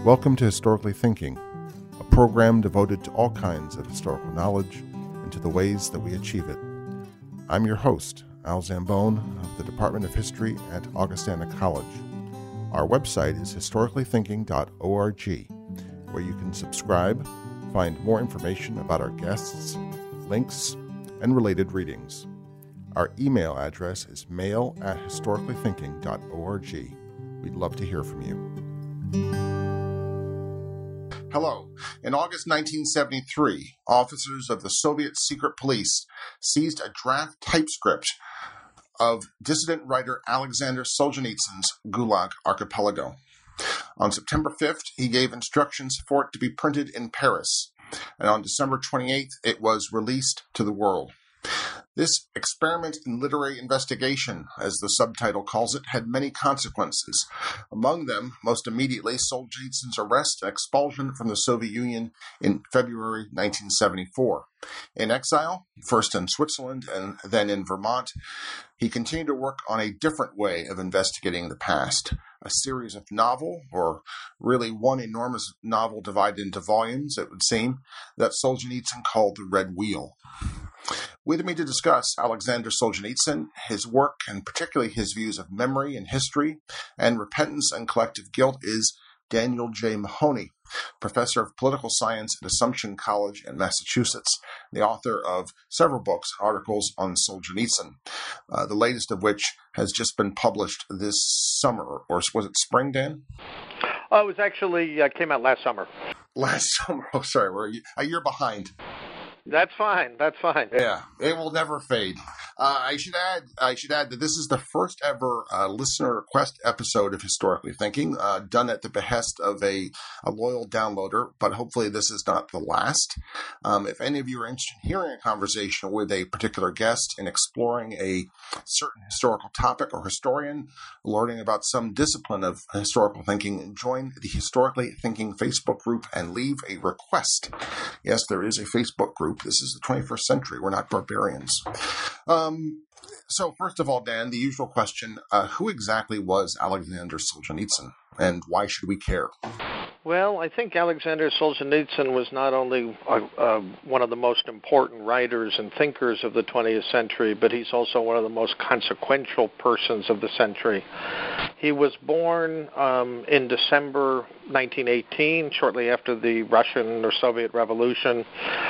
Welcome to Historically Thinking, a program devoted to all kinds of historical knowledge and to the ways that we achieve it. I'm your host, Al Zambone of the Department of History at Augustana College. Our website is historicallythinking.org, where you can subscribe, find more information about our guests, links, and related readings. Our email address is mail@historicallythinking.org. We'd love to hear from you. Hello. In August 1973, officers of the Soviet secret police seized a draft typescript of dissident writer Alexander Solzhenitsyn's Gulag Archipelago. On September 5th, he gave instructions for it to be printed in Paris, and on December 28th, it was released to the world. This experiment in literary investigation, as the subtitle calls it, had many consequences. Among them, most immediately, Solzhenitsyn's arrest and expulsion from the Soviet Union in February 1974. In exile, first in Switzerland and then in Vermont, he continued to work on a different way of investigating the past, a series of novel, or really one enormous novel divided into volumes, it would seem, that Solzhenitsyn called The Red Wheel. With me to discuss Alexander Solzhenitsyn, his work, and particularly his views of memory and history, and repentance and collective guilt, is Daniel J. Mahoney, professor of political science at Assumption College in Massachusetts, the author of several books, articles on Solzhenitsyn, the latest of which has just been published this summer, or was it spring, Dan? Oh, it was actually came out last summer. Last summer. Oh, sorry, we're a year behind. That's fine. Yeah, it will never fade. I should add that this is the first ever listener request episode of Historically Thinking, done at the behest of a loyal downloader, but hopefully this is not the last. If any of you are interested in hearing a conversation with a particular guest and exploring a certain historical topic or historian, learning about some discipline of historical thinking, join the Historically Thinking Facebook group and leave a request. Yes, there is a Facebook group. This is the 21st century. We're not barbarians. So first of all, Dan, the usual question, who exactly was Alexander Solzhenitsyn, and why should we care? Well, I think Alexander Solzhenitsyn was not only one of the most important writers and thinkers of the 20th century, but he's also one of the most consequential persons of the century. He was born in December 1918, shortly after the Russian or Soviet Revolution.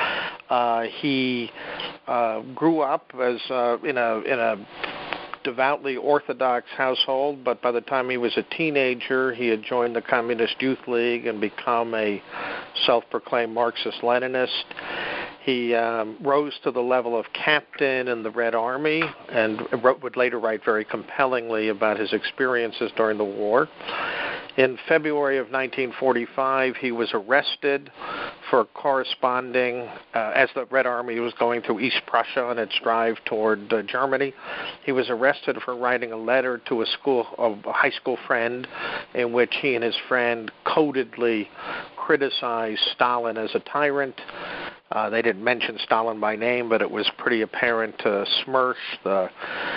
He grew up as in a devoutly Orthodox household, but by the time he was a teenager, he had joined the Communist Youth League and become a self-proclaimed Marxist-Leninist. He rose to the level of captain in the Red Army and would later write very compellingly about his experiences during the war. In February of 1945, he was arrested for corresponding, as the Red Army was going through East Prussia on its drive toward Germany. He was arrested for writing a letter to a high school friend in which he and his friend codedly criticized Stalin as a tyrant. They didn't mention Stalin by name, but it was pretty apparent to Smersh, the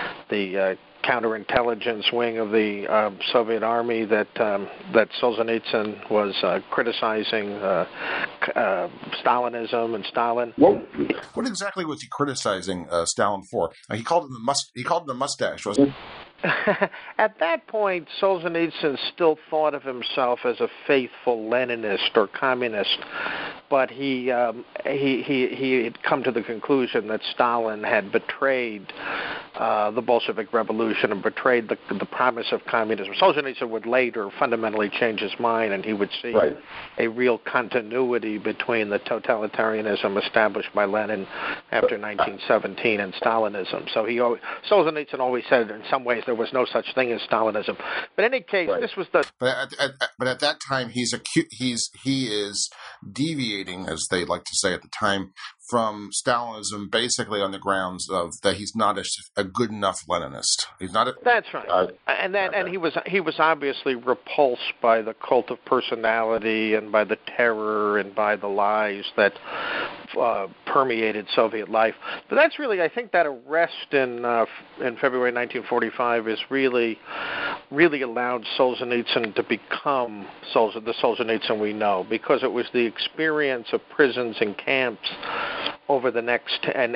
counterintelligence wing of the Soviet Army, that Solzhenitsyn was criticizing Stalinism and Stalin. What exactly was he criticizing Stalin for? He called him the mustache, wasn't he? At that point, Solzhenitsyn still thought of himself as a faithful Leninist or communist, but he had come to the conclusion that Stalin had betrayed the Bolshevik Revolution and betrayed the promise of communism. Solzhenitsyn would later fundamentally change his mind, and he would see a real continuity between the totalitarianism established by Lenin after 1917 and Stalinism. So Solzhenitsyn always said, in some ways, there was no such thing as Stalinism. But in any case, this was the. But at that time, he is deviating, as they like to say at the time, from Stalinism basically on the grounds of that he's not a good enough Leninist. He's not. That's right. And he was obviously repulsed by the cult of personality and by the terror and by the lies that permeated Soviet life. But that's really, I think, that arrest in February 1945 is really allowed Solzhenitsyn to become the Solzhenitsyn we know, because it was the experience of prisons and camps over the next and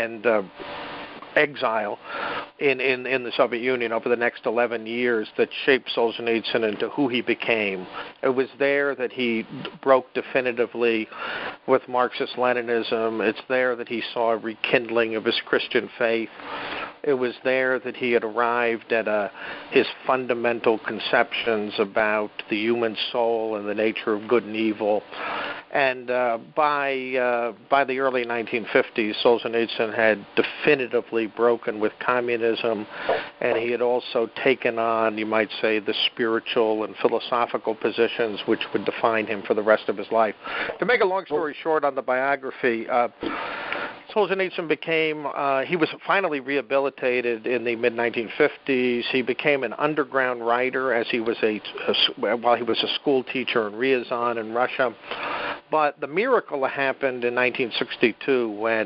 exile in the Soviet Union over the next 11 years that shaped Solzhenitsyn into who he became. It was there that he broke definitively with Marxist-Leninism. It's there that he saw a rekindling of his Christian faith. It was there that he had arrived at his fundamental conceptions about the human soul and the nature of good and evil. And by the early 1950s, Solzhenitsyn had definitively broken with communism, and he had also taken on, you might say, the spiritual and philosophical positions which would define him for the rest of his life. To make a long story short on the biography, Solzhenitsyn he was finally rehabilitated in the mid-1950s. He became an underground writer as he was while he was a school teacher in Ryazan in Russia. But the miracle happened in 1962 when,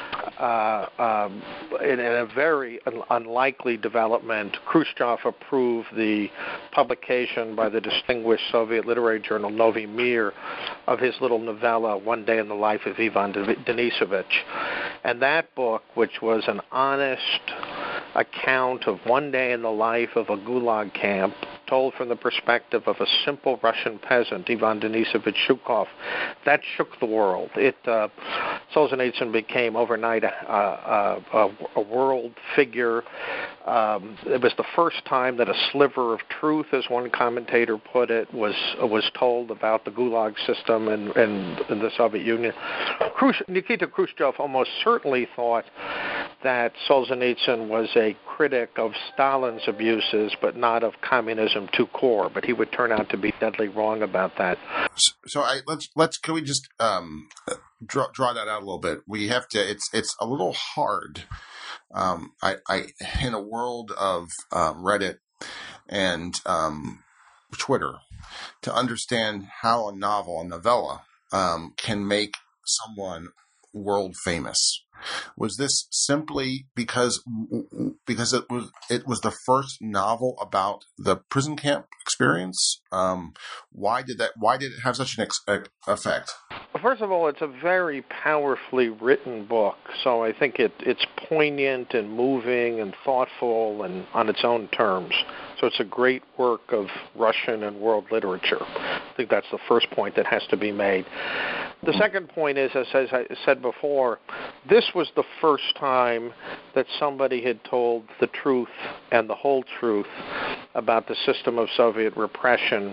in a very unlikely development, Khrushchev approved the publication by the distinguished Soviet literary journal Novy Mir of his little novella, One Day in the Life of Ivan Denisovich. And that book, which was an honest account of one day in the life of a gulag camp, told from the perspective of a simple Russian peasant, Ivan Denisovich Zhukov, that shook the world. Solzhenitsyn became overnight a world figure. It was the first time that a sliver of truth, as one commentator put it, was told about the gulag system in the Soviet Union. Nikita Khrushchev almost certainly thought that Solzhenitsyn was a critic of Stalin's abuses, but not of communism to core. But he would turn out to be deadly wrong about that. So can we just draw that out a little bit? We have to. It's a little hard. In a world of Reddit and Twitter, to understand how a novella can make someone world famous. Was this simply because it was the first novel about the prison camp experience? Why did it have such an effect? First of all, it's a very powerfully written book, so I think it's poignant and moving and thoughtful and on its own terms. So it's a great work of Russian and world literature. I think that's the first point that has to be made. The second point is, as I said before, this was the first time that somebody had told the truth and the whole truth about the system of Soviet repression.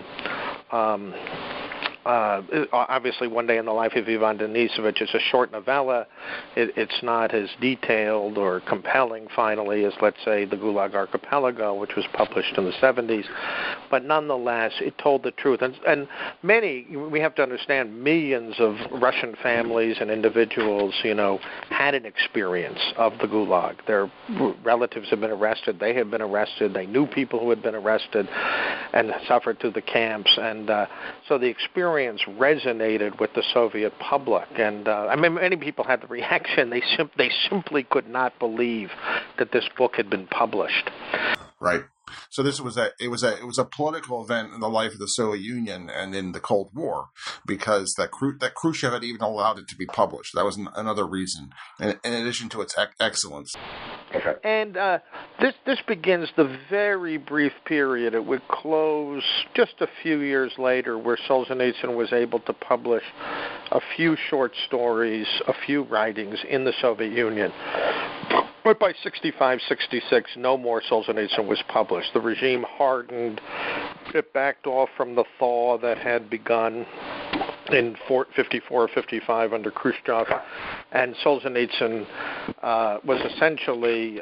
Obviously, One Day in the Life of Ivan Denisovich is a short novella. It's not as detailed or compelling, finally, as, let's say, The Gulag Archipelago, which was published in the 70s. But nonetheless, it told the truth. And we have to understand, millions of Russian families and individuals, had an experience of the Gulag. Their relatives had been arrested. They had been arrested. They knew people who had been arrested and suffered through the camps. And so the experience resonated with the Soviet public, and many people had the reaction they simply could not believe that this book had been published. Right. So this was a political event in the life of the Soviet Union and in the Cold War, because that Khrushchev had even allowed it to be published. That was another reason, in addition to its excellence. Okay. And this begins the very brief period. It would close just a few years later, where Solzhenitsyn was able to publish a few short stories, a few writings in the Soviet Union. But by 65, 66, no more Solzhenitsyn was published. The regime hardened. It backed off from the thaw that had begun. in 54 or 55 under Khrushchev, and Solzhenitsyn was essentially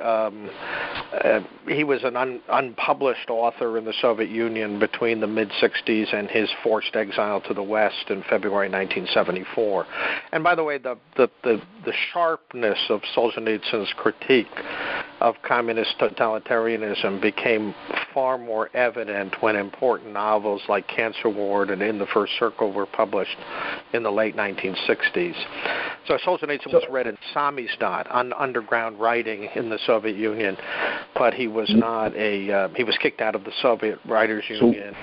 he was an unpublished author in the Soviet Union between the mid-60s and his forced exile to the West in February 1974. And by the way, the sharpness of Solzhenitsyn's critique of communist totalitarianism became far more evident when important novels like Cancer Ward and In the First Circle were published in the late 1960s. So Solzhenitsyn was read in samizdat, underground writing in the Soviet Union, but he was not he was kicked out of the Soviet Writers Union.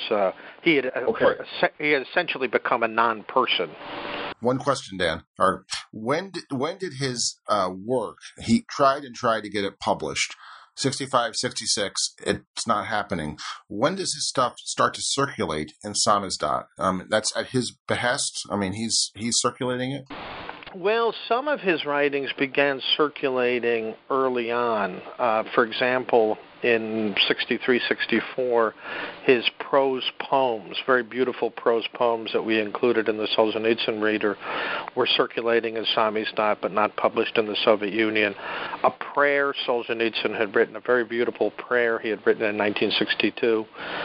He had essentially become a non-person. One question, Dan. When did his work, he tried to get it published, 65, 66, it's not happening. When does his stuff start to circulate in samizdat? That's at his behest? I mean, he's circulating it? Well, some of his writings began circulating early on. For example, in 63, 64, his prose poems, very beautiful prose poems that we included in the Solzhenitsyn Reader, were circulating in samizdat but not published in the Soviet Union. A prayer Solzhenitsyn had written, a very beautiful prayer he had written in 1962,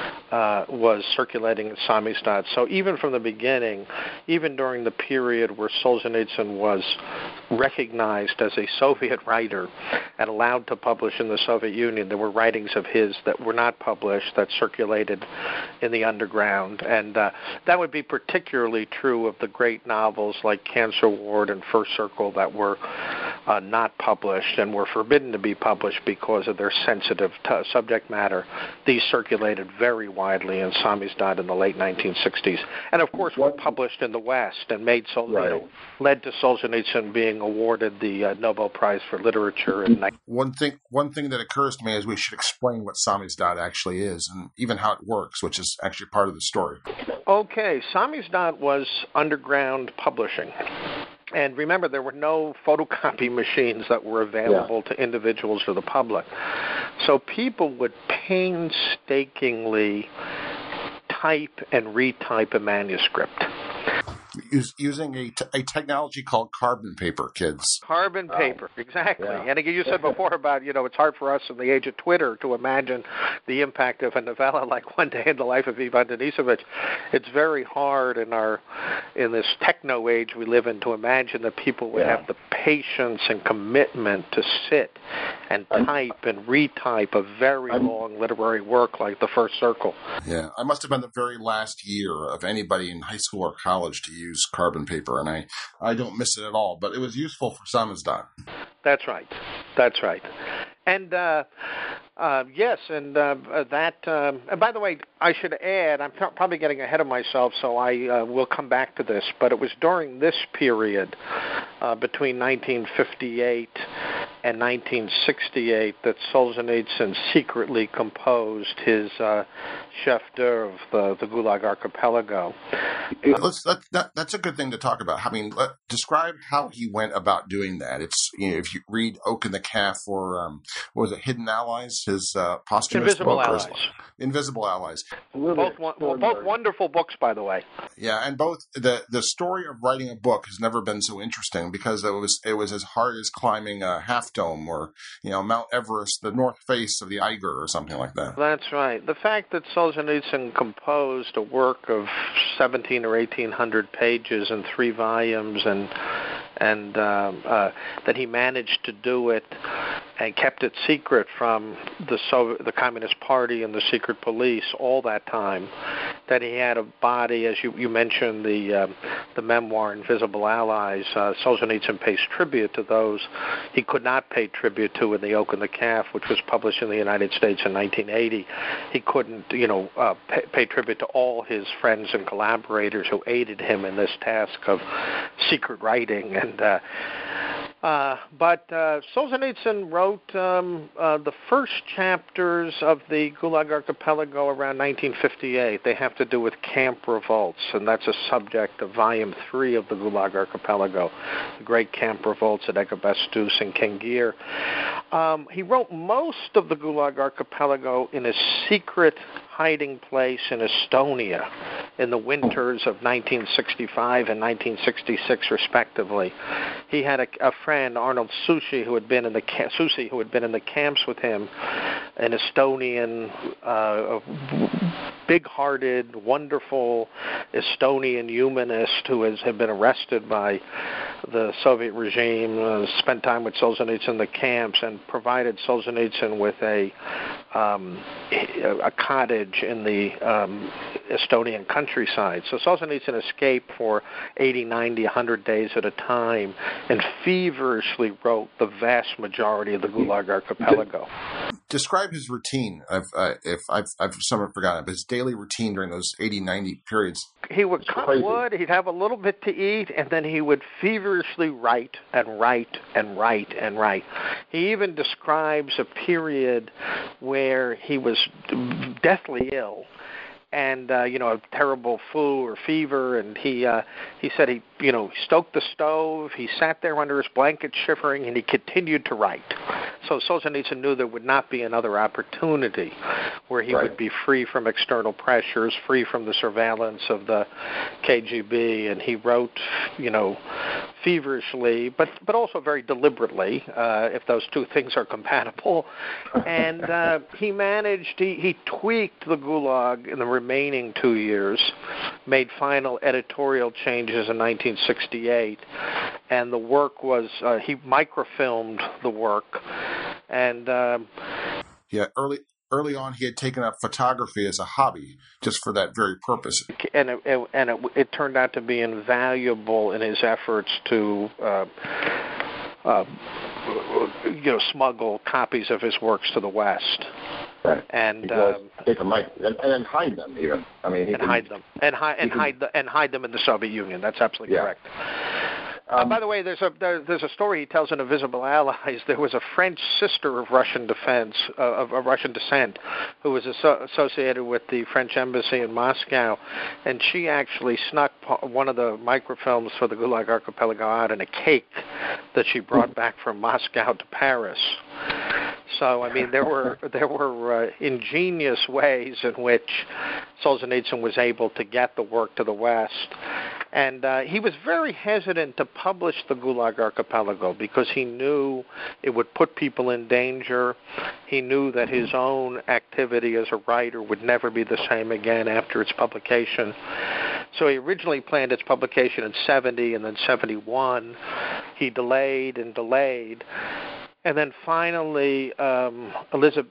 was circulating in samizdat. So even from the beginning, even during the period where Solzhenitsyn was recognized as a Soviet writer and allowed to publish in the Soviet Union, there were writings of his that were not published that circulated in the underground. And that would be particularly true of the great novels like Cancer Ward and First Circle that were not published and were forbidden to be published because of their sensitive subject matter. These circulated very widely in samizdat in the late 1960s. And of course were published in the West and made led to Solzhenitsyn being awarded the Nobel Prize for Literature in One thing that occurs to me is we should explain what samizdat actually is and even how it works, which is actually part of the story. Okay, samizdat was underground publishing. And remember, there were no photocopy machines that were available to individuals or the public. So people would painstakingly type and retype a manuscript. Using a technology called carbon paper, kids. Carbon paper, exactly. Yeah. And again, you said before about, it's hard for us in the age of Twitter to imagine the impact of a novella like One Day in the Life of Ivan Denisovich. It's very hard in this techno age we live in to imagine that people would have the patience and commitment to sit and type and retype a very long literary work like The First Circle. Yeah, I must have been the very last year of anybody in high school or college to use carbon paper, and I don't miss it at all, but it was useful for samizdat. That's right. And yes, and that. And by the way, I should add, I'm probably getting ahead of myself, so I will come back to this. But it was during this period, between 1958 and 1968, that Solzhenitsyn secretly composed his chef d'oeuvre, the Gulag Archipelago. That's a good thing to talk about. I mean, describe how he went about doing that. It's if you read Oak and the Calf or what was it, Hidden Allies, his posthumous Invisible book, Allies. Invisible Allies. Both wonderful books, by the way. Yeah, and both the story of writing a book has never been so interesting because it was as hard as climbing a Half Dome or Mount Everest, the North Face of the Eiger or something like that. That's right. The fact that Solzhenitsyn composed a work of 17 or 1800 pages in 3 volumes and that he managed to do it and kept it secret from the Communist Party and the secret police all that time, that he had a body, as you mentioned, the memoir Invisible Allies. Solzhenitsyn pays tribute to those he could not pay tribute to in The Oak and the Calf, which was published in the United States in 1980. He couldn't, pay tribute to all his friends and collaborators who aided him in this task of secret writing. But Solzhenitsyn wrote the first chapters of the Gulag Archipelago around 1958. They have to do with camp revolts, and that's a subject of Volume 3 of the Gulag Archipelago, the great camp revolts at Ekabastus and Kengir. He wrote most of the Gulag Archipelago in a secret hiding place in Estonia. in the winters of 1965 and 1966, respectively. He had a friend, Arnold Susi, who had been in the camps with him, an Estonian, big-hearted, wonderful Estonian humanist who had been arrested by the Soviet regime, spent time with Solzhenitsyn in the camps, and provided Solzhenitsyn with a cottage in the Estonian countryside. So Solzhenitsyn escaped for 80, 90, 100 days at a time and feverishly wrote the vast majority of the Gulag Archipelago. Describe his routine, if I've somewhat forgotten it, but his daily routine during those 80, 90 periods. He would cut wood, he'd have a little bit to eat, and then he would feverishly write and write and write and write. He even describes a period where he was deathly ill, and a terrible flu or fever, and he said he stoked the stove, he sat there under his blanket shivering, and he continued to write. So Solzhenitsyn knew there would not be another opportunity where he would be free from external pressures, free from the surveillance of the KGB, and he wrote, feverishly, but also very deliberately, if those two things are compatible. And he tweaked the Gulag in the remaining 2 years, made final editorial changes in 1968, and the work was, he microfilmed the work, and early on, he had taken up photography as a hobby, just for that very purpose. And it turned out to be invaluable in his efforts to, smuggle copies of his works to the West. Right. And take them and hide them even. I mean, hide them in the Soviet Union. That's absolutely correct. By the way, there's a story he tells in Invisible Allies. There was a French sister of Russian descent, who was associated with the French embassy in Moscow, and she actually snuck one of the microfilms for the Gulag Archipelago out in a cake that she brought back from Moscow to Paris. So, I mean, there were ingenious ways in which Solzhenitsyn was able to get the work to the West. And he was very hesitant to publish the Gulag Archipelago because he knew it would put people in danger. He knew that his own activity as a writer would never be the same again after its publication. So he originally planned its publication in 70 and then 71. He delayed and delayed. And then finally, Elizabeth,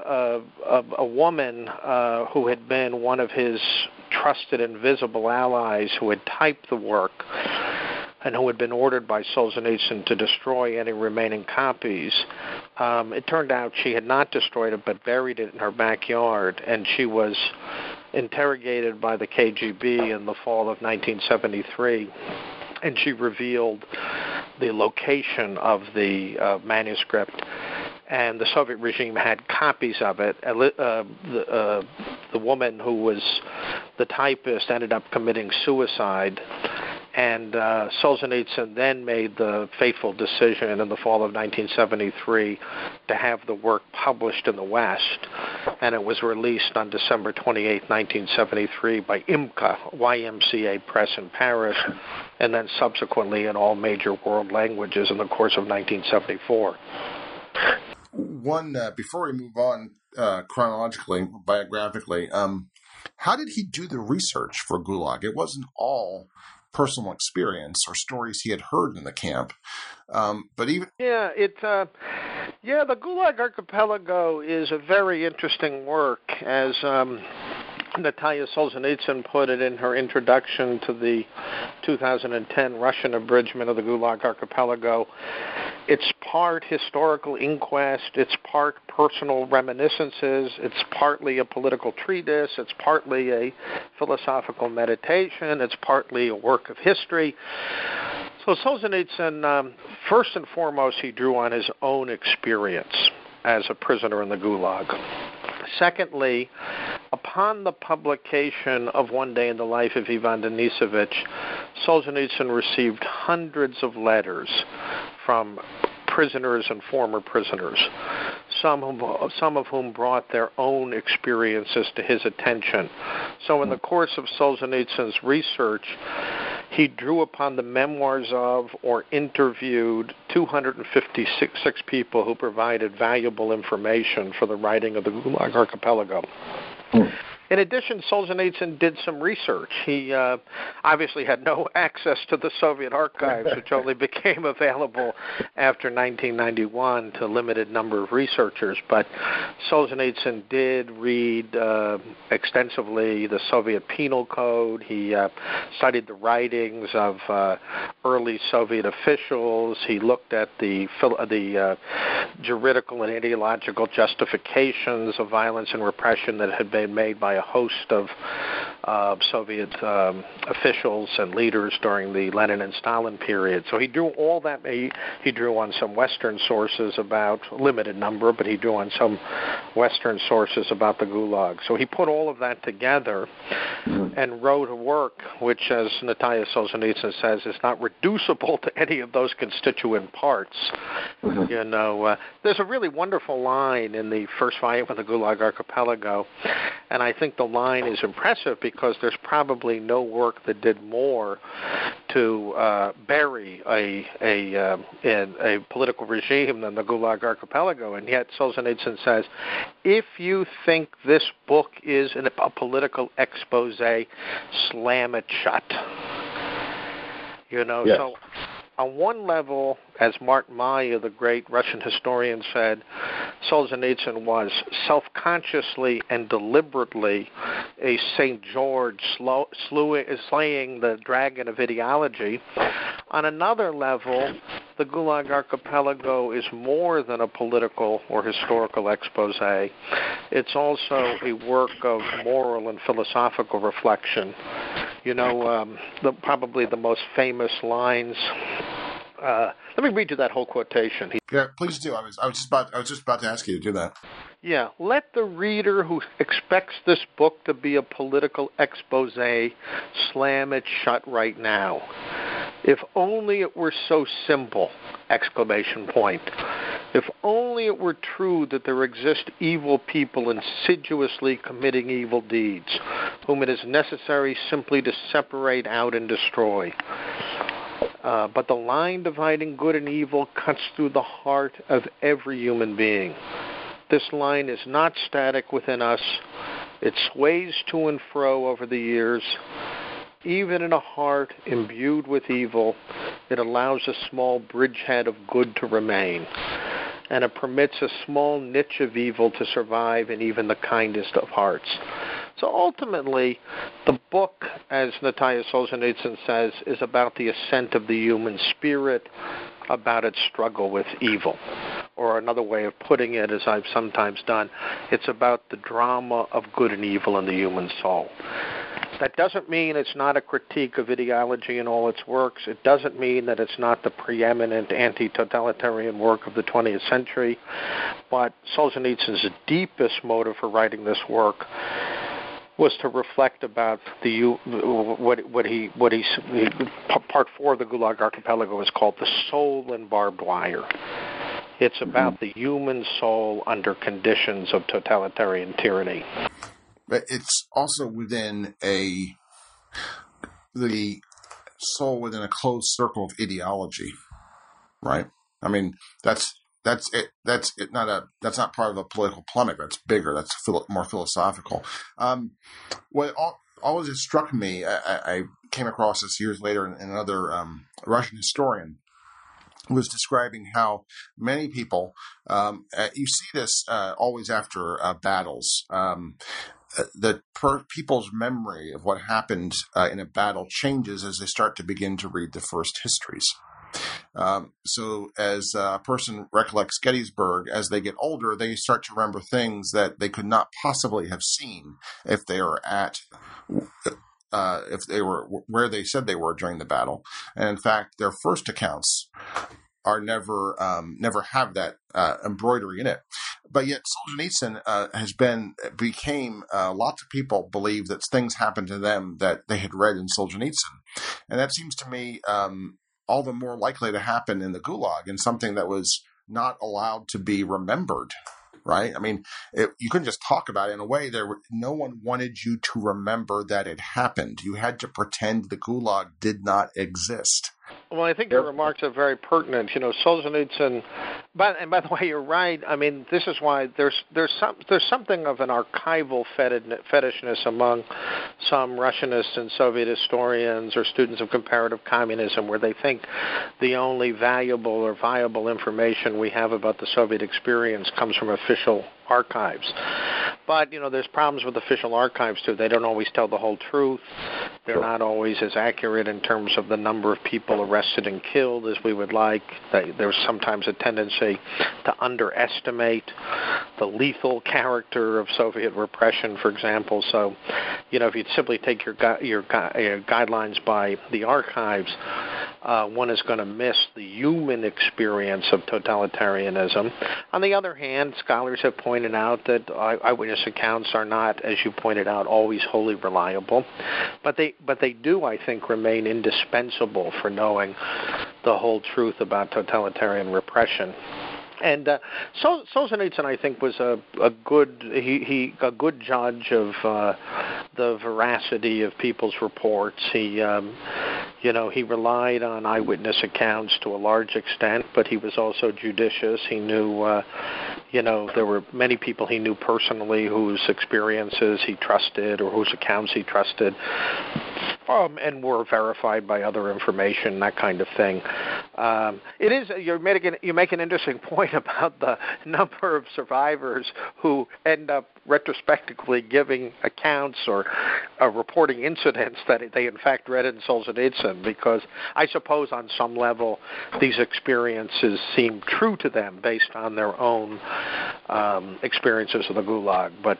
a woman who had been one of his trusted invisible allies, who had typed the work and who had been ordered by Solzhenitsyn to destroy any remaining copies, it turned out she had not destroyed it but buried it in her backyard, and she was interrogated by the KGB in the fall of 1973, and she revealed the location of the manuscript, and the Soviet regime had copies of it. The woman who was the typist ended up committing suicide, and Solzhenitsyn then made the fateful decision in the fall of 1973 to have the work published in the West, and it was released on December 28, 1973 by IMCA, YMCA Press in Paris, and then subsequently in all major world languages in the course of 1974. Before we move on chronologically, biographically, how did he do the research for Gulag? It wasn't all personal experience or stories he had heard in the camp, but even the Gulag Archipelago is a very interesting work, as Natalia Solzhenitsyn put it in her introduction to the 2010 Russian abridgment of the Gulag Archipelago. It's part historical inquest, it's part personal reminiscences, it's partly a political treatise, it's partly a philosophical meditation, it's partly a work of history. So Solzhenitsyn, first and foremost, he drew on his own experience as a prisoner in the Gulag. Secondly, upon the publication of One Day in the Life of Ivan Denisovich, Solzhenitsyn received hundreds of letters from prisoners and former prisoners. some of whom brought their own experiences to his attention. So in the course of Solzhenitsyn's research, he drew upon the memoirs of or interviewed 256 people who provided valuable information for the writing of the Gulag Archipelago. In addition, Solzhenitsyn did some research. He obviously had no access to the Soviet archives, which only became available after 1991 to a limited number of researchers. But Solzhenitsyn did read extensively the Soviet Penal Code. He studied the writings of early Soviet officials. He looked at the juridical and ideological justifications of violence and repression that had been made by a host of Soviet officials and leaders during the Lenin and Stalin period. So he drew all that. He drew on some Western sources about, a limited number, but he drew on some Western sources about the Gulag. So he put all of that together and wrote a work which, as Natalia Solzhenitsyn says, is not reducible to any of those constituent parts. You know, there's a really wonderful line in the first volume of the Gulag Archipelago, and I think the line is impressive because there's probably no work that did more to bury a political regime than the Gulag Archipelago. And yet Solzhenitsyn says, if you think this book is a political expose, slam it shut. You know, yes. So on one level, as Martin Maya, the great Russian historian, said, Solzhenitsyn was self-consciously and deliberately a St. George slaying the dragon of ideology. On another level, the Gulag Archipelago is more than a political or historical expose. It's also a work of moral and philosophical reflection. You know, probably the most famous lines. Let me read you that whole quotation. Yeah, please do. I was just about to ask you to do that. Yeah, let the reader who expects this book to be a political expose slam it shut right now. If only it were so simple! Exclamation point. If only it were true that there exist evil people insidiously committing evil deeds, whom it is necessary simply to separate out and destroy. But the line dividing good and evil cuts through the heart of every human being. This line is not static within us. It sways to and fro over the years. Even in a heart imbued with evil, it allows a small bridgehead of good to remain, and it permits a small niche of evil to survive in even the kindest of hearts. So ultimately, the book, as Natalia Solzhenitsyn says, is about the ascent of the human spirit, about its struggle with evil. Or another way of putting it, as I've sometimes done, it's about the drama of good and evil in the human soul. That doesn't mean it's not a critique of ideology in all its works. It doesn't mean that it's not the preeminent anti-totalitarian work of the 20th century. But Solzhenitsyn's deepest motive for writing this work was to reflect about part 4 of the Gulag Archipelago is called The Soul in Barbed Wire. It's about the human soul under conditions of totalitarian tyranny. But it's also within the soul within a closed circle of ideology, right? I mean, that's it. That's not part of a political polemic. That's bigger. That's more philosophical. What always has struck me, I came across this years later in another Russian historian, was describing how many people, you see this always after battles, people's memory of what happened in a battle changes as they start to begin to read the first histories. So as a person recollects Gettysburg, as they get older, they start to remember things that they could not possibly have seen if they were where they said they were during the battle. And in fact, their first accounts are never have that embroidery in it. But yet Solzhenitsyn became lots of people believe that things happened to them that they had read in Solzhenitsyn. And that seems to me all the more likely to happen in the Gulag, and something that was not allowed to be remembered right? I mean, you couldn't just talk about it in a way. No one wanted you to remember that it happened. You had to pretend the Gulag did not exist. Well, I think your remarks are very pertinent. Solzhenitsyn. By the way, you're right. I mean, this is why there's something of an archival fetishness among some Russianists and Soviet historians or students of comparative communism, where they think the only valuable or viable information we have about the Soviet experience comes from official archives. But, there's problems with official archives, too. They don't always tell the whole truth. They're not always as accurate in terms of the number of people arrested and killed as we would like. There's sometimes a tendency to underestimate the lethal character of Soviet repression, for example. So, if you simply take your guidelines by the archives, one is going to miss the human experience of totalitarianism. On the other hand, scholars have pointed out that eyewitness accounts are not, as you pointed out, always wholly reliable, but they do, I think, remain indispensable for knowing the whole truth about totalitarian repression. And Solzhenitsyn, I think, was a good judge of the veracity of people's reports. He relied on eyewitness accounts to a large extent, but he was also judicious. He knew, there were many people he knew personally whose experiences he trusted or whose accounts he trusted, and were verified by other information, that kind of thing. You make an interesting point about the number of survivors who end up retrospectively giving accounts or reporting incidents that they in fact read in Solzhenitsyn, because I suppose on some level these experiences seem true to them based on their own experiences of the Gulag. But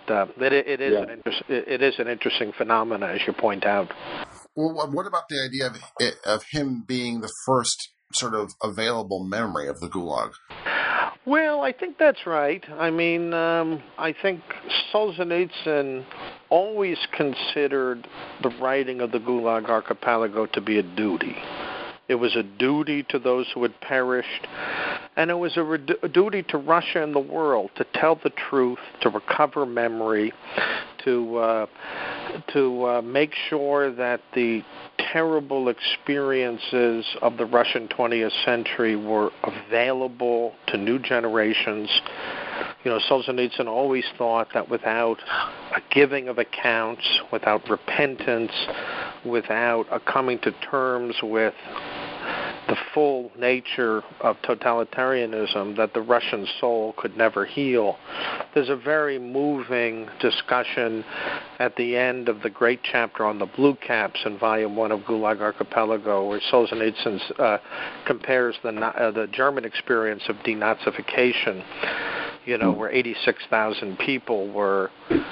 it is an interesting phenomenon, as you point out. Well, what about the idea of him being the first sort of available memory of the Gulag? Well, I think that's right. I mean, I think Solzhenitsyn always considered the writing of the Gulag Archipelago to be a duty. It was a duty to those who had perished, and it was a duty to Russia and the world to tell the truth, to recover memory, to make sure that the terrible experiences of the Russian 20th century were available to new generations. Solzhenitsyn always thought that without a giving of accounts, without repentance, without a coming to terms with the full nature of totalitarianism, that the Russian soul could never heal. There's a very moving discussion at the end of the great chapter on the Blue Caps in Volume 1 of Gulag Archipelago, where Solzhenitsyn compares the German experience of denazification, where 86,000 people were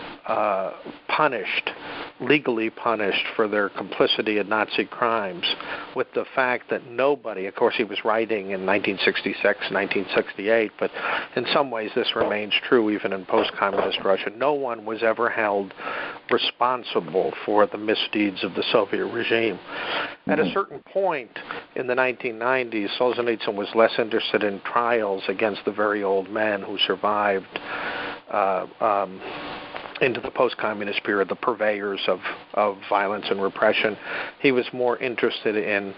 legally punished for their complicity in Nazi crimes, with the fact that nobody, of course he was writing in 1966, 1968, but in some ways this remains true even in post-communist Russia, no one was ever held responsible for the misdeeds of the Soviet regime. At a certain point in the 1990s, Solzhenitsyn was less interested in trials against the very old men who survived into the post-communist period, the purveyors of violence and repression. He was more interested in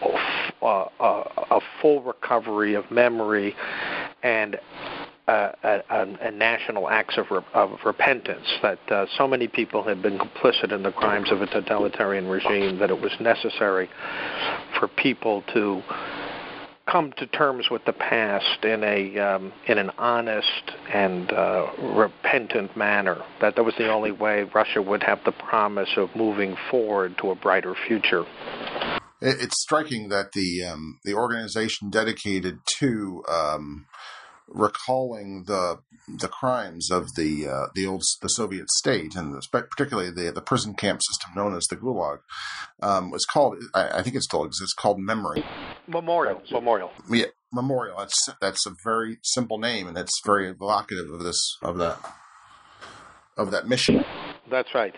a full recovery of memory and national acts of repentance, that so many people had been complicit in the crimes of a totalitarian regime that it was necessary for people to come to terms with the past in an honest and repentant manner. That was the only way Russia would have the promise of moving forward to a brighter future. It's striking that the organization dedicated to recalling the crimes of the Soviet state, and particularly the prison camp system known as the Gulag, was called, I think it still exists, called Memory. Memorial. Yeah, Memorial. That's a very simple name, and it's very evocative of that mission. That's right.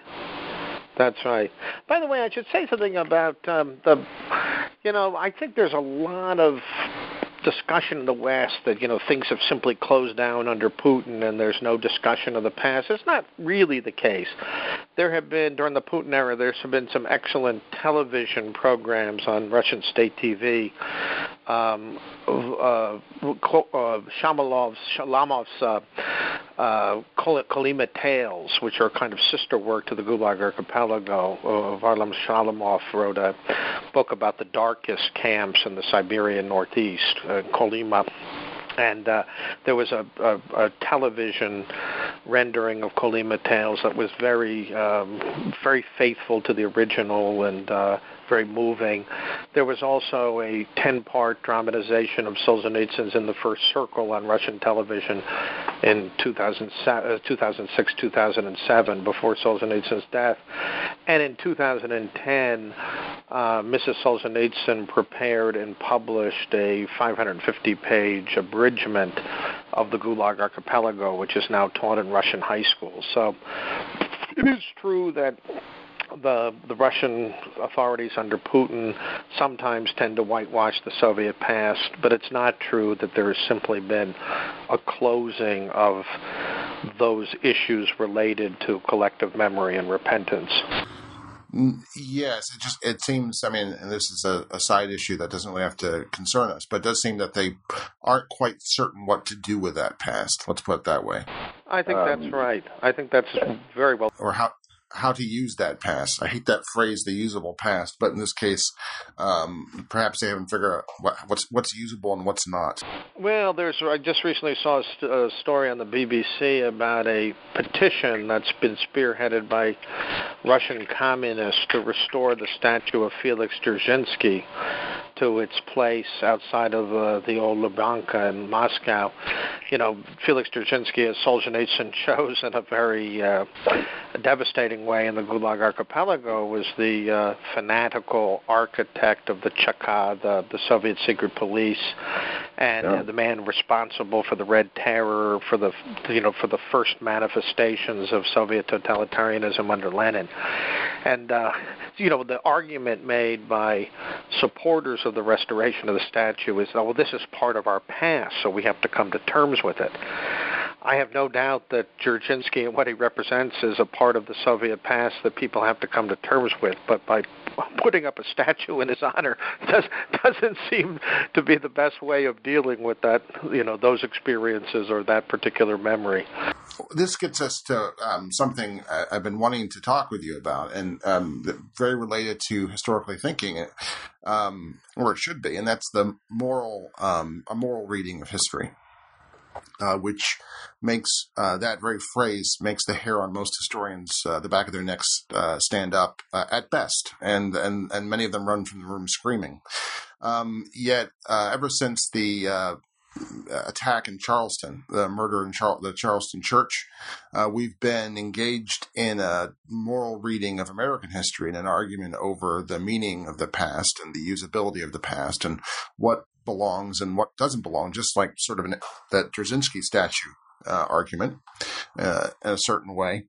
By the way, I should say something about I think there's a lot of discussion in the West that, things have simply closed down under Putin and there's no discussion of the past. It's not really the case. There have been, during the Putin era, there's been some excellent television programs on Russian state TV. Shalamov's Kolyma Tales, which are kind of sister work to the Gulag Archipelago. Varlam Shalamov wrote a book about the darkest camps in the Siberian Northeast, Kolyma. And there was a television rendering of Kolyma Tales that was very, very faithful to the original and very moving. There was also a 10-part dramatization of Solzhenitsyn's In the First Circle on Russian television in 2006, 2007, before Solzhenitsyn's death. And in 2010, Mrs. Solzhenitsyn prepared and published a 550-page abridgment of the Gulag Archipelago, which is now taught in Russian high schools. So it is true that the Russian authorities under Putin sometimes tend to whitewash the Soviet past, but it's not true that there has simply been a closing of those issues related to collective memory and repentance. Yes, it seems, and this is a side issue that doesn't really have to concern us, but it does seem that they aren't quite certain what to do with that past. Let's put it that way. I think that's right. I think that's very well. Or how to use that past. I hate that phrase, the usable past, but in this case, perhaps they haven't figured out what's usable and what's not. Well, I just recently saw a story on the BBC about a petition that's been spearheaded by Russian communists to restore the statue of Felix Dzerzhinsky to its place outside of the old Lubyanka in Moscow. Felix Dzerzhinsky, as Solzhenitsyn shows in a very devastating way in the Gulag Archipelago, was the fanatical architect of the Cheka, the Soviet secret police, and the man responsible for the Red Terror, for the first manifestations of Soviet totalitarianism under Lenin. And the argument made by supporters of the restoration of the statue is, this is part of our past, so we have to come to terms with it. I have no doubt that Dzerzhinsky and what he represents is a part of the Soviet past that people have to come to terms with, but by putting up a statue in his honor doesn't seem to be the best way of dealing with that, those experiences or that particular memory. This gets us to something I've been wanting to talk with you about, and very related to historically thinking, or it should be, and that's the a moral reading of history. Which makes that very phrase makes the hair on most historians, the back of their necks, stand up at best, and many of them run from the room screaming. Yet, ever since the attack in Charleston, the murder in the Charleston church, we've been engaged in a moral reading of American history and an argument over the meaning of the past and the usability of the past and what belongs and what doesn't belong, just like sort of that Dzerzhinsky statue argument in a certain way.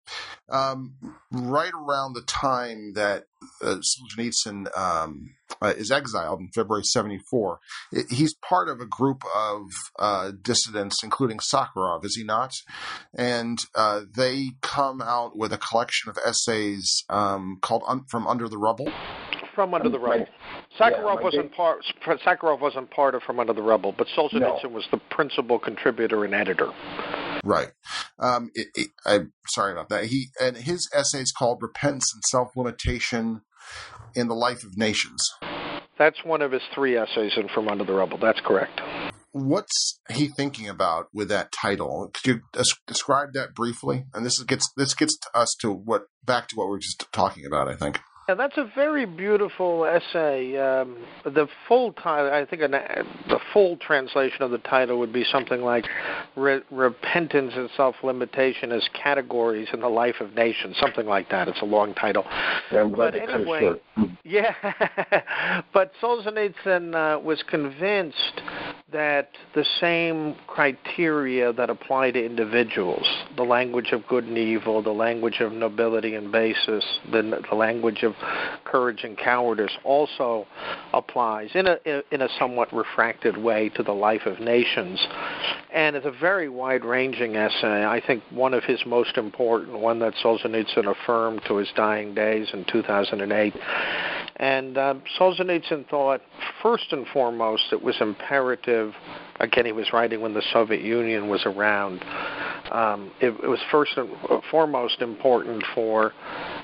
Right around the time that Solzhenitsyn is exiled in February 1974, he's part of a group of dissidents, including Sakharov, is he not? And they come out with a collection of essays called From Under the Rubble. From Under the Rubble. Sakharov wasn't part of From Under the Rubble, but Solzhenitsyn was the principal contributor and editor. Right. I'm sorry about that. His essay is called Repentance and Self-Limitation in the Life of Nations. That's one of his 3 essays in From Under the Rubble. That's correct. What's he thinking about with that title? Could you describe that briefly? And this gets us back to what we were just talking about, I think. Yeah, that's a very beautiful essay. The full title, I think, the full translation of the title would be something like "Repentance and Self-Limitation as Categories in the Life of Nations," something like that. It's a long title. Yeah, but anyway, yeah. But Solzhenitsyn was convinced that the same criteria that apply to individuals, the language of good and evil, the language of nobility and basis, the language of courage and cowardice, also applies in a somewhat refracted way to the life of nations. And it's a very wide-ranging essay. I think one of his most important, one that Solzhenitsyn affirmed to his dying days in 2008. And Solzhenitsyn thought, first and foremost, it was imperative. Again, he was writing when the Soviet Union was around. It was first and foremost important for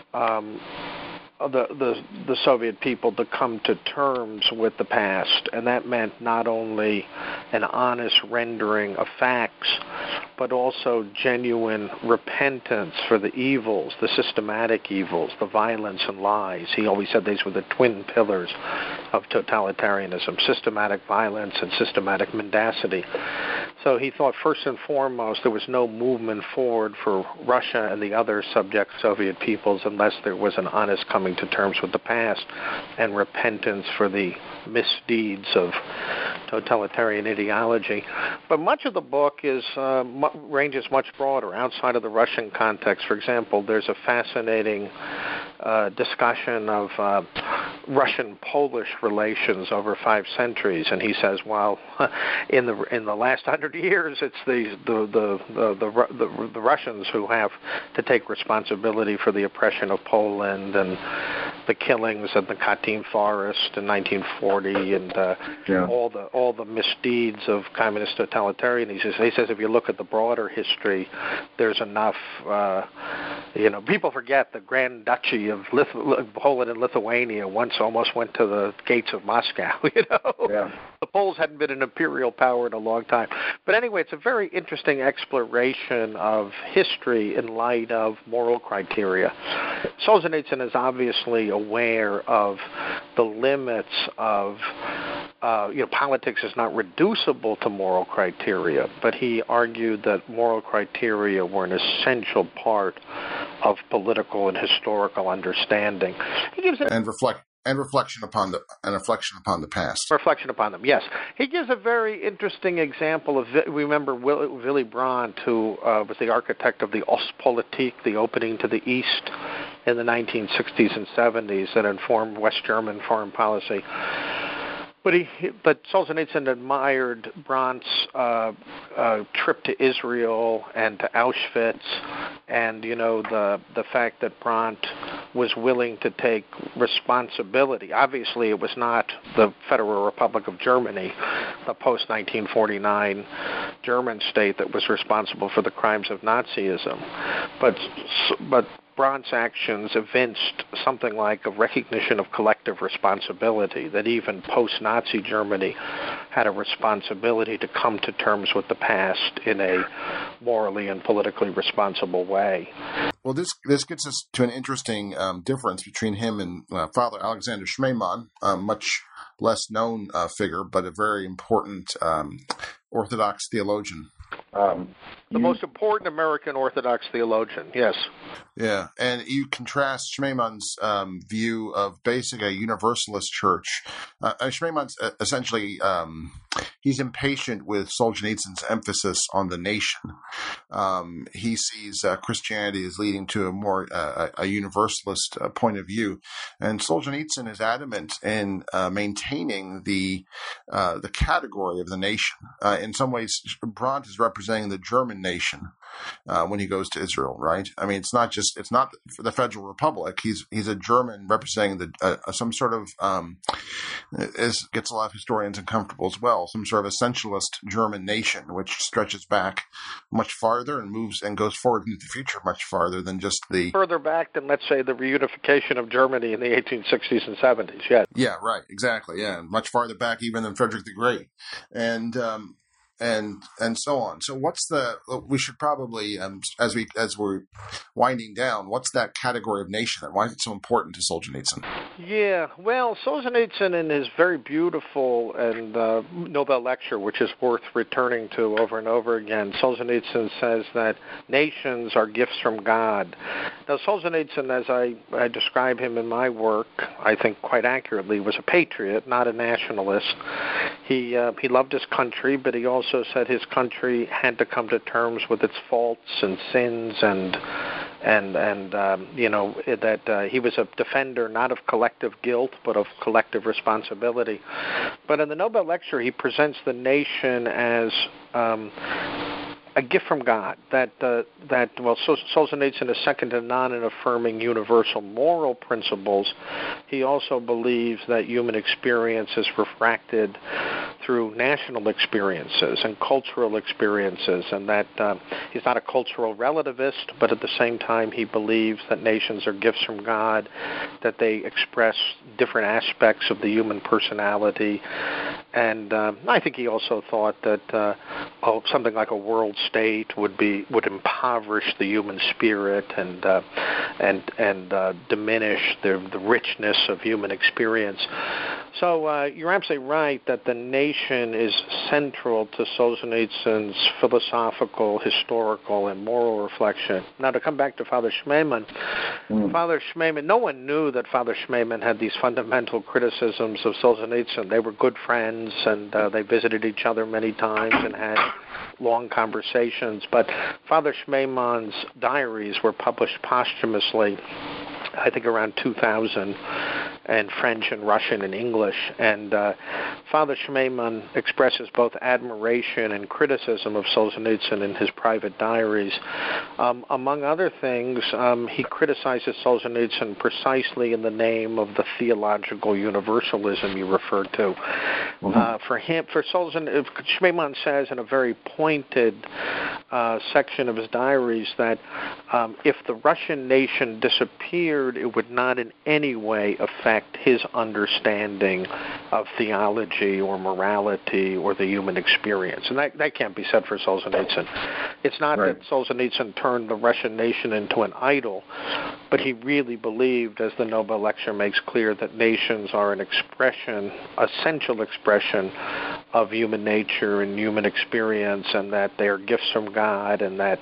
the Soviet people to come to terms with the past, and that meant not only an honest rendering of facts, but also genuine repentance for the evils, the systematic evils, the violence and lies. He always said these were the twin pillars of totalitarianism: systematic violence and systematic mendacity. So he thought first and foremost there was no movement forward for Russia and the other subject Soviet peoples unless there was an honest coming to terms with the past and repentance for the misdeeds of totalitarian ideology. But much of the book is ranges much broader outside of the Russian context. For example, there's a fascinating discussion of Russian-Polish relations over 5 centuries, and he says, well, in the last 100 years, it's the Russians who have to take responsibility for the oppression of Poland and the killings of the Katyn Forest in 1940 and all the misdeeds of communist totalitarianism. He says if you look at the broader history, there's enough. People forget the Grand Duchy of Poland and Lithuania once almost went to the gates of Moscow. The Poles hadn't been an imperial power in a long time. But anyway, it's a very interesting exploration of history in light of moral criteria. Solzhenitsyn is obviously aware of the limits of politics is not reducible to moral criteria, but he argued that moral criteria were an essential part of political and historical understanding. He gives reflection upon the past. Reflection upon them, yes. He gives a very interesting example of. Remember Willy Brandt, who was the architect of the Ostpolitik, the opening to the East, in the 1960s and 70s that informed West German foreign policy. But Solzhenitsyn admired Brandt's trip to Israel and to Auschwitz, and the fact that Brandt was willing to take responsibility. Obviously, it was not the Federal Republic of Germany, the post-1949 German state, that was responsible for the crimes of Nazism, but Brandt's actions evinced something like a recognition of collective responsibility, that even post-Nazi Germany had a responsibility to come to terms with the past in a morally and politically responsible way. Well, this gets us to an interesting difference between him and Father Alexander Schmemann, a much less known figure, but a very important Orthodox theologian. The most important American Orthodox theologian, yes. Yeah, and you contrast Schmemann's view of basically a universalist church. Schmemann's essentially, he's impatient with Solzhenitsyn's emphasis on the nation. He sees Christianity as leading to a more a universalist point of view, and Solzhenitsyn is adamant in maintaining the category of the nation. In some ways, Brandt is representing the German nation when he goes to Israel, right? I mean, it's not the Federal Republic. He's a German representing some sort of gets a lot of historians uncomfortable as well. Some sort of essentialist German nation, which stretches back much farther and moves and goes forward into the future much farther than just the further back than, let's say, the reunification of Germany in the 1860s and 70s. Yes. Yeah. Right. Exactly. Yeah. Much farther back even than Frederick the Great, and so on. So we should probably, as we're winding down, what's that category of nation? Why is it so important to Solzhenitsyn? Yeah, well, Solzhenitsyn in his very beautiful and Nobel lecture, which is worth returning to over and over again, Solzhenitsyn says that nations are gifts from God. Now, Solzhenitsyn, as I describe him in my work, I think quite accurately, was a patriot, not a nationalist. He loved his country, but he also said his country had to come to terms with its faults and sins and that he was a defender not of collective guilt but of collective responsibility. But in the Nobel lecture, he presents the nation as a gift from God. Solzhenitsyn is second to none in affirming universal moral principles. He also believes that human experience is refracted through national experiences and cultural experiences, and that he's not a cultural relativist, but at the same time he believes that nations are gifts from God, that they express different aspects of the human personality. And I think he also thought that something like a world state would impoverish the human spirit and diminish the richness of human experience. So you're absolutely right that the nation is central to Solzhenitsyn's philosophical, historical, and moral reflection. Now, to come back to Father Schmemann, Father Schmemann, no one knew that Father Schmemann had these fundamental criticisms of Solzhenitsyn. They were good friends, and they visited each other many times and had long conversations. But Father Schmemann's diaries were published posthumously, I think around 2000, in French and Russian and English. And Father Schmemann expresses both admiration and criticism of Solzhenitsyn in his private diaries. Among other things, he criticizes Solzhenitsyn precisely in the name of the theological universalism you referred to. For Solzhenitsyn, Schmemann says in a very pointed section of his diaries that if the Russian nation disappeared, it would not in any way affect his understanding of theology or morality or the human experience. And that can't be said for Solzhenitsyn. It's not that Solzhenitsyn turned the Russian nation into an idol, but he really believed, as the Nobel lecture makes clear, that nations are an expression, essential expression of human nature and human experience, and that they are gifts from God, and that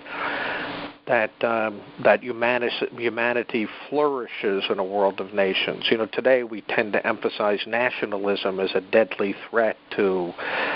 humanity flourishes in a world of nations. You know, today we tend to emphasize nationalism as a deadly threat to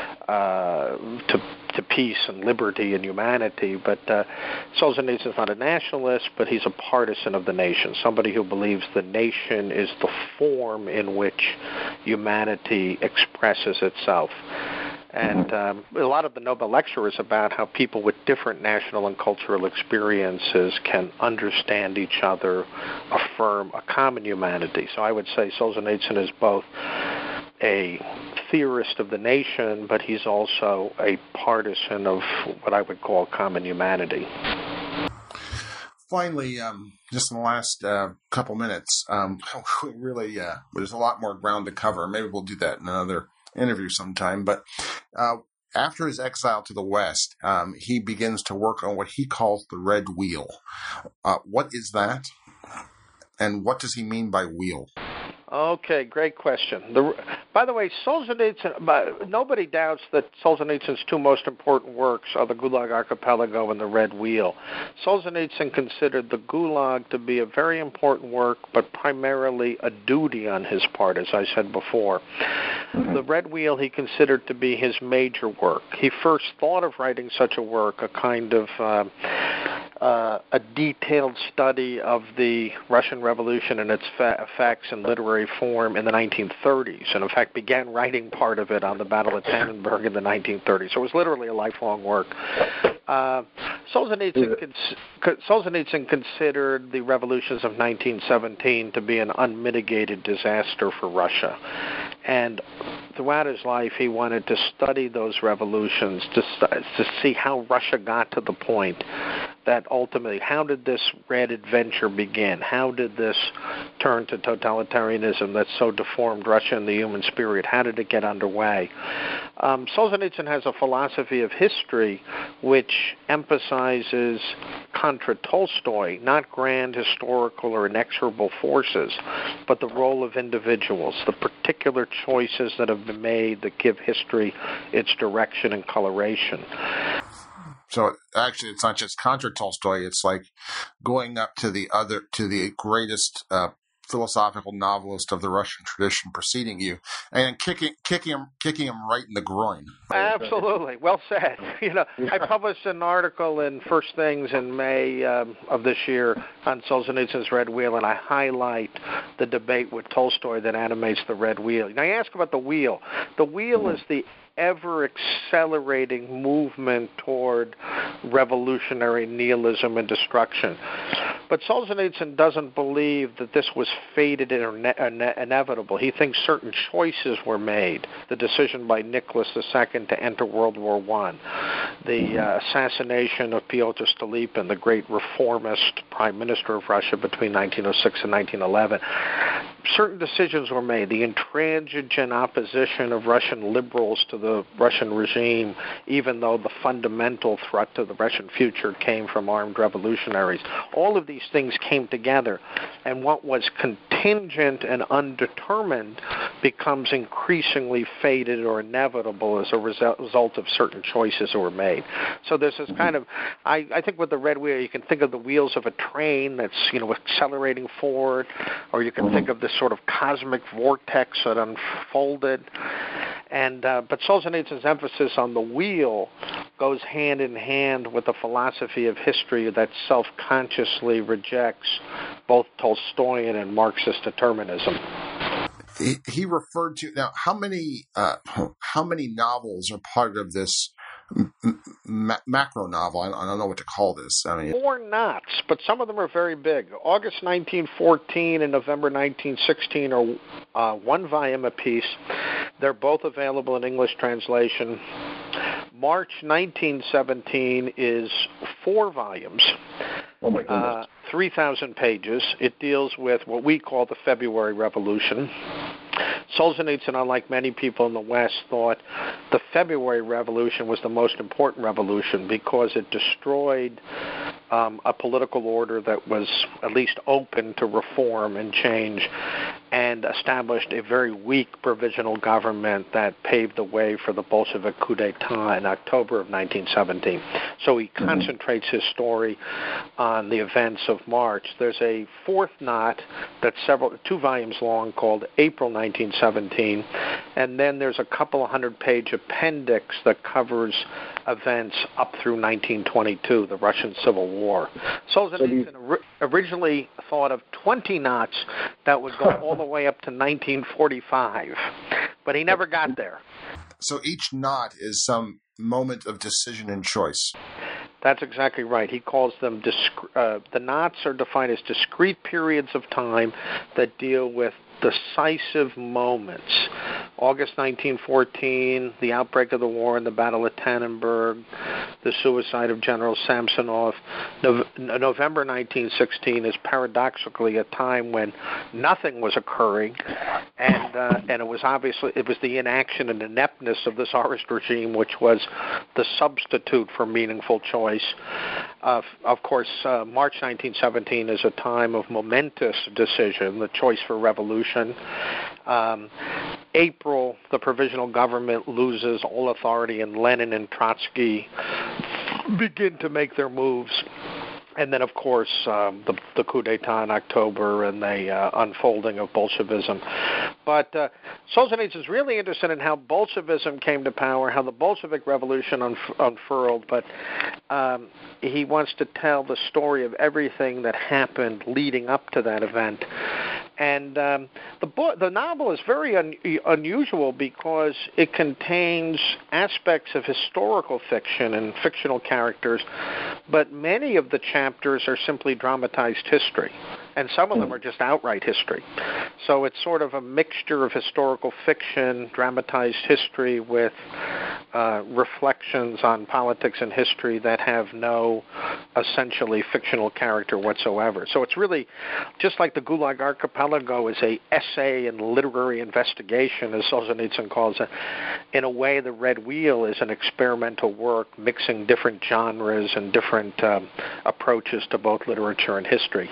peace and liberty and humanity. But Solzhenitsyn is not a nationalist, but he's a partisan of the nation, somebody who believes the nation is the form in which humanity expresses itself. And a lot of the Nobel lecture is about how people with different national and cultural experiences can understand each other, affirm a common humanity. So I would say Solzhenitsyn is both a theorist of the nation, but he's also a partisan of what I would call common humanity. Finally, just in the last couple minutes, there's a lot more ground to cover. Maybe we'll do that in another interview sometime. But after his exile to the West, he begins to work on what he calls the Red Wheel. What is that? And what does he mean by wheel? Okay, great question. By the way, Solzhenitsyn, nobody doubts that Solzhenitsyn's two most important works are the Gulag Archipelago and the Red Wheel. Solzhenitsyn considered the Gulag to be a very important work, but primarily a duty on his part, as I said before. The Red Wheel he considered to be his major work. He first thought of writing such a work, a kind of a detailed study of the Russian Revolution and its effects in literary form in the 1930s, and in fact began writing part of it on the Battle of Tannenberg in the 1930s. So it was literally a lifelong work. Solzhenitsyn considered the revolutions of 1917 to be an unmitigated disaster for Russia. And throughout his life, he wanted to study those revolutions to see how Russia got to the point that ultimately, how did this red adventure begin? How did this turn to totalitarianism that so deformed Russia and the human spirit? How did it get underway? Solzhenitsyn has a philosophy of history which emphasizes, contra Tolstoy, not grand historical or inexorable forces, but the role of individuals, the particular choices that have been made that give history its direction and coloration. So actually, it's not just contra Tolstoy. It's like going up to the greatest philosophical novelist of the Russian tradition preceding you, and kicking him right in the groin. Absolutely, well said. I published an article in First Things in May of this year on Solzhenitsyn's Red Wheel, and I highlight the debate with Tolstoy that animates the Red Wheel. Now, you ask about the wheel. The wheel is the ever-accelerating movement toward revolutionary nihilism and destruction. But Solzhenitsyn doesn't believe that this was fated or inevitable. He thinks certain choices were made. The decision by Nicholas II to enter World War I, the assassination of Pyotr Stolypin, the great reformist prime minister of Russia between 1906 and 1911. Certain decisions were made. The intransigent opposition of Russian liberals to the Russian regime, even though the fundamental threat to the Russian future came from armed revolutionaries. All of these things came together, and what was contingent and undetermined becomes increasingly fated or inevitable as a result of certain choices that were made. So there's this kind of, I think with the Red Wheel, you can think of the wheels of a train that's accelerating forward, or you can think of this sort of cosmic vortex that unfolded. And but Solzhenitsyn's emphasis on the wheel goes hand in hand with the philosophy of history that self-consciously rejects both Tolstoyan and Marxist determinism. He referred to, now, how many novels are part of this macro novel? I don't know what to call this. I mean, 4 knots, but some of them are very big. August 1914 and November 1916 are one volume apiece. They're both available in English translation. March 1917 is 4 volumes. Oh my goodness. 3,000 pages. It deals with what we call the February Revolution. Solzhenitsyn, unlike many people in the West, thought the February Revolution was the most important revolution because it destroyed a political order that was at least open to reform and change, and established a very weak provisional government that paved the way for the Bolshevik coup d'etat in October of 1917. So he concentrates his story on the events of March. There's a 4th knot that's 2 volumes long called April 1917, and then there's a couple of 100-page appendix that covers events up through 1922, the Russian Civil War. Solzhenitsyn originally thought of 20 knots that would go all the way up to 1945, but he never got there. So each knot is some moment of decision and choice. That's exactly right. He calls them, the knots are defined as discrete periods of time that deal with decisive moments. August 1914, the outbreak of the war and the Battle of Tannenberg, the suicide of General Samsonov. November 1916 is paradoxically a time when nothing was occurring, and it was the inaction and ineptness of the Tsarist regime which was the substitute for meaningful choice. Of course, March 1917 is a time of momentous decision, the choice for revolution. April, the provisional government loses all authority, and Lenin and Trotsky begin to make their moves. And then, of course, the coup d'etat in October and the unfolding of Bolshevism. But Solzhenitsyn is really interested in how Bolshevism came to power, how the Bolshevik Revolution unfurled, but he wants to tell the story of everything that happened leading up to that event. And the novel is very unusual because it contains aspects of historical fiction and fictional characters, but many of the chapters are simply dramatized history, and some of them are just outright history. So it's sort of a mixture of historical fiction, dramatized history with reflections on politics and history that have no essentially fictional character whatsoever. So it's really just like the Gulag Archipelago is a essay and literary investigation, as Solzhenitsyn calls it. In a way, The Red Wheel is an experimental work mixing different genres and different approaches to both literature and history.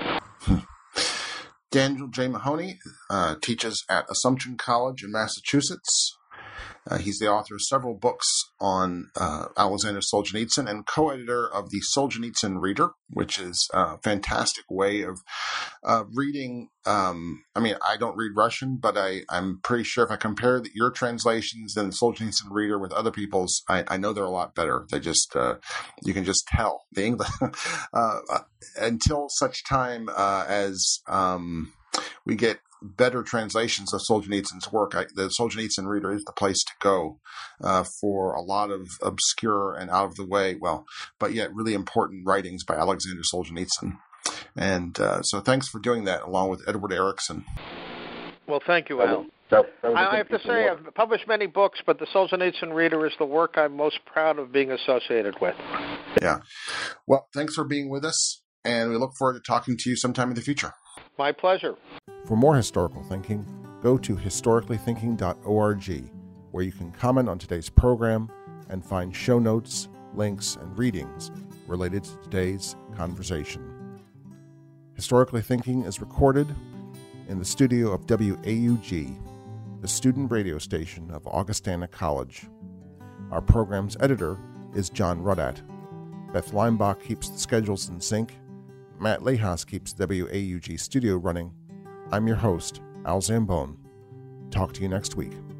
Daniel J. Mahoney teaches at Assumption College in Massachusetts. He's the author of several books on Alexander Solzhenitsyn and co-editor of the Solzhenitsyn Reader, which is a fantastic way of reading. I don't read Russian, but I'm pretty sure if I compare your translations and the Solzhenitsyn Reader with other people's, I know they're a lot better. They just you can just tell the English until such time as we get better translations of Solzhenitsyn's work. The Solzhenitsyn Reader is the place to go for a lot of obscure and out of the way, but yet really important writings by Alexander Solzhenitsyn. And so thanks for doing that, along with Edward Erickson. Well, thank you, Al. I have to say, I've published many books, but the Solzhenitsyn Reader is the work I'm most proud of being associated with. Yeah. Well, thanks for being with us, and we look forward to talking to you sometime in the future. My pleasure. For more historical thinking, go to historicallythinking.org, where you can comment on today's program and find show notes, links, and readings related to today's conversation. Historically Thinking is recorded in the studio of WAUG, the student radio station of Augustana College. Our program's editor is John Rudat. Beth Leimbach keeps the schedules in sync. Matt Lehas keeps WAUG studio running. I'm your host, Al Zambone. Talk to you next week.